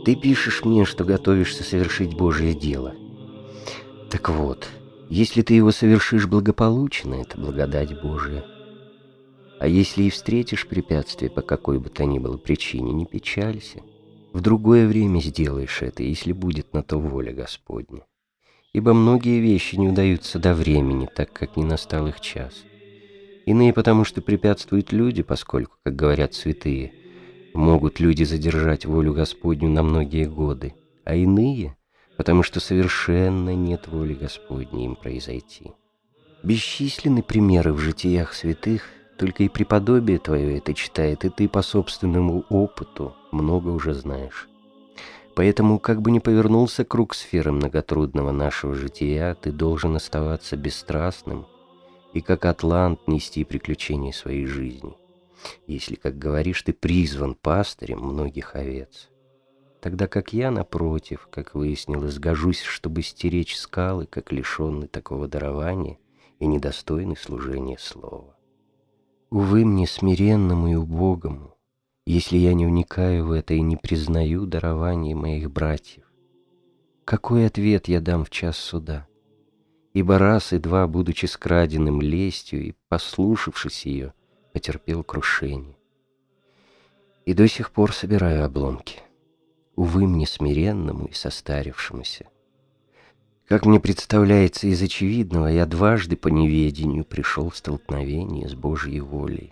Ты пишешь мне, что готовишься совершить Божье дело. Так вот, если ты его совершишь благополучно, это благодать Божия. А если и встретишь препятствие по какой бы то ни было причине, не печалься. В другое время сделаешь это, если будет на то воля Господня. Ибо многие вещи не удаются до времени, так как не настал их час. Иные потому, что препятствуют люди, поскольку, как говорят святые, могут люди задержать волю Господню на многие годы, а иные, потому что совершенно нет воли Господней им произойти. Бесчисленны примеры в житиях святых, только и преподобие твое это читает, и ты по собственному опыту много уже знаешь. Поэтому, как бы ни повернулся круг сферы многотрудного нашего жития, ты должен оставаться бесстрастным и, как атлант, нести приключения своей жизни, если, как говоришь, ты призван пастырем многих овец. Тогда как я, напротив, как выяснилось, гожусь, чтобы стеречь скалы, как лишенный такого дарования и недостойный служения слова. Увы мне, смиренному и убогому, если я не вникаю в это и не признаю дарование моих братьев. Какой ответ я дам в час суда? Ибо раз и два, будучи скраденным лестью и послушавшись ее, потерпел крушение. И до сих пор собираю обломки. Увы мне, смиренному и состарившемуся. Как мне представляется из очевидного, я дважды по неведению пришел в столкновение с Божьей волей.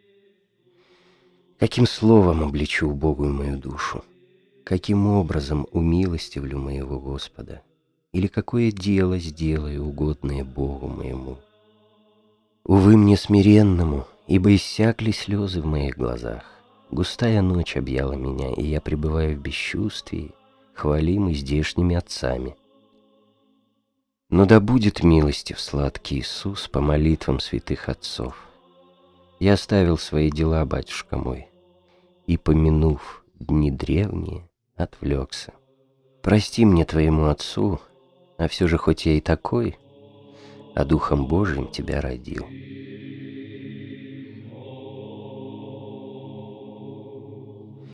Каким словом обличу убогую мою душу? Каким образом умилостивлю моего Господа? Или какое дело сделаю, угодное Богу моему? Увы мне, смиренному, ибо иссякли слезы в моих глазах. Густая ночь объяла меня, и я пребываю в бесчувствии, хвалимый здешними отцами. Но да будет милостив сладкий Иисус по молитвам святых отцов. Я оставил свои дела, батюшка мой, и, помянув дни древние, отвлекся. Прости мне, твоему отцу, а все же хоть я и такой, а Духом Божиим тебя родил.